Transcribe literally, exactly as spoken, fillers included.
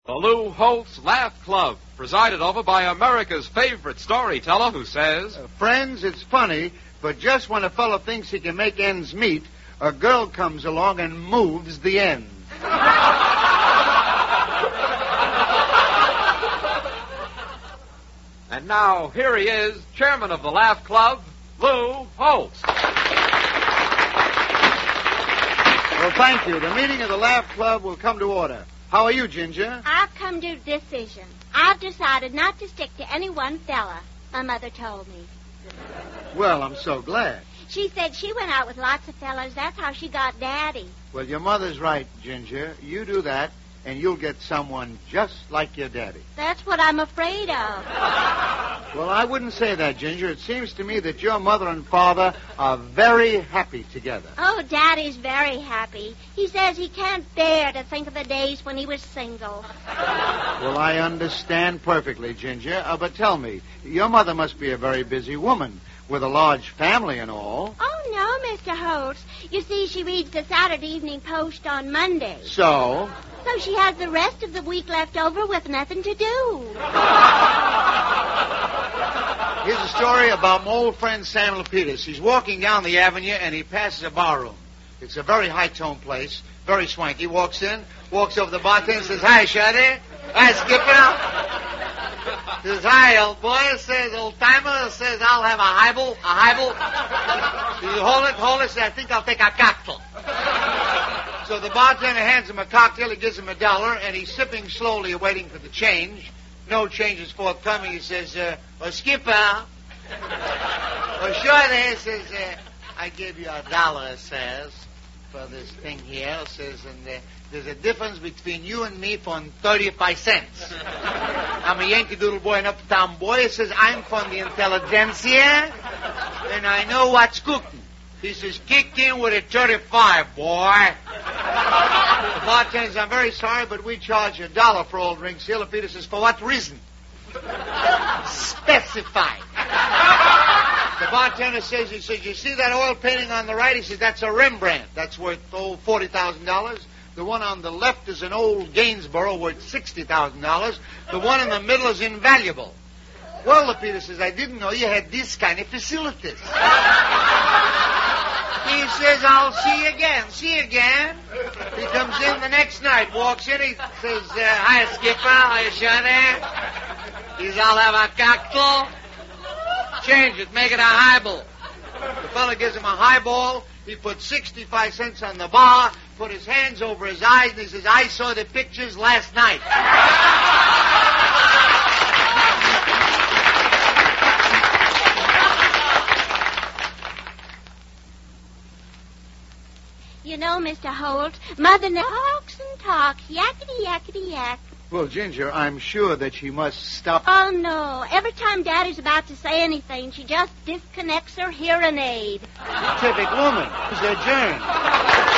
The Lou Holtz Laugh Club, presided over by America's favorite storyteller who says, uh, Friends, it's funny, but just when a fellow thinks he can make ends meet, a girl comes along and moves the ends. And now, here he is, chairman of the Laugh Club, Lou Holtz. Well, thank you. The meeting of the Laugh Club will come to order. How are you, Ginger? I've come to a decision. I've decided not to stick to any one fella, my mother told me. Well, I'm so glad. She said she went out with lots of fellas. That's how she got Daddy. Well, your mother's right, Ginger. You do that, and you'll get someone just like your daddy. That's what I'm afraid of. Well, I wouldn't say that, Ginger. It seems to me that your mother and father are very happy together. Oh, Daddy's very happy. He says he can't bear to think of the days when he was single. Well, I understand perfectly, Ginger. Uh, but tell me, your mother must be a very busy woman with a large family and all. Oh, no, Mister Holtz. You see, she reads the Saturday Evening Post on Monday. So? So she has the rest of the week left over with nothing to do. Here's a story about my old friend Sam Lapidus. He's walking down the avenue and he passes a bar room. It's a very high-toned place, very swanky. He walks in, walks over to the bartender and says, "Hi, Shaddy. Hi, Skipper." Says, "Hi, old boy." Says, "Old timer." Says, "I'll have a highball, a highball." Says, "Hold it, hold it." Says, "I think I'll take a cocktail." So the bartender hands him a cocktail, he gives him a dollar, and he's sipping slowly, waiting for the change. No change is forthcoming. He says, uh, "Oh, Skipper." "Oh, sure there." Says, uh, "I gave you a dollar," says, "for this thing here." Says, "and uh, there's a difference between you and me for thirty-five cents. I'm a Yankee Doodle boy, an uptown boy." He says, "I'm from the intelligentsia, and I know what's cooking." He says, "Kick in with a thirty-five, boy." The bartender says, "I'm very sorry, but we charge a dollar for all drinks here." Peter says, "For what reason?" "Specify." The bartender says, he says, "You see that oil painting on the right?" He says, "That's a Rembrandt. That's worth, oh, forty thousand dollars. The one on the left is an old Gainsborough worth sixty thousand dollars. The one in the middle is invaluable." "Well," Peter says, "I didn't know you had this kind of facilities." He says, "I'll see you again, see you again." He comes in the next night, walks in, he says, uh, "Hi, Skipper, how you shiny?" He says, "I'll have a cocktail." "Change it, make it a highball." The fellow gives him a highball. He put sixty-five cents on the bar, put his hands over his eyes, and he says, "I saw the pictures last night." You know, Mister Holt, Mother now talks and talks, yakety yakety yak. Well, Ginger, I'm sure that she must stop. Oh, no. Every time Daddy's about to say anything, she just disconnects her hearing aid. Typical woman. She's adjourned.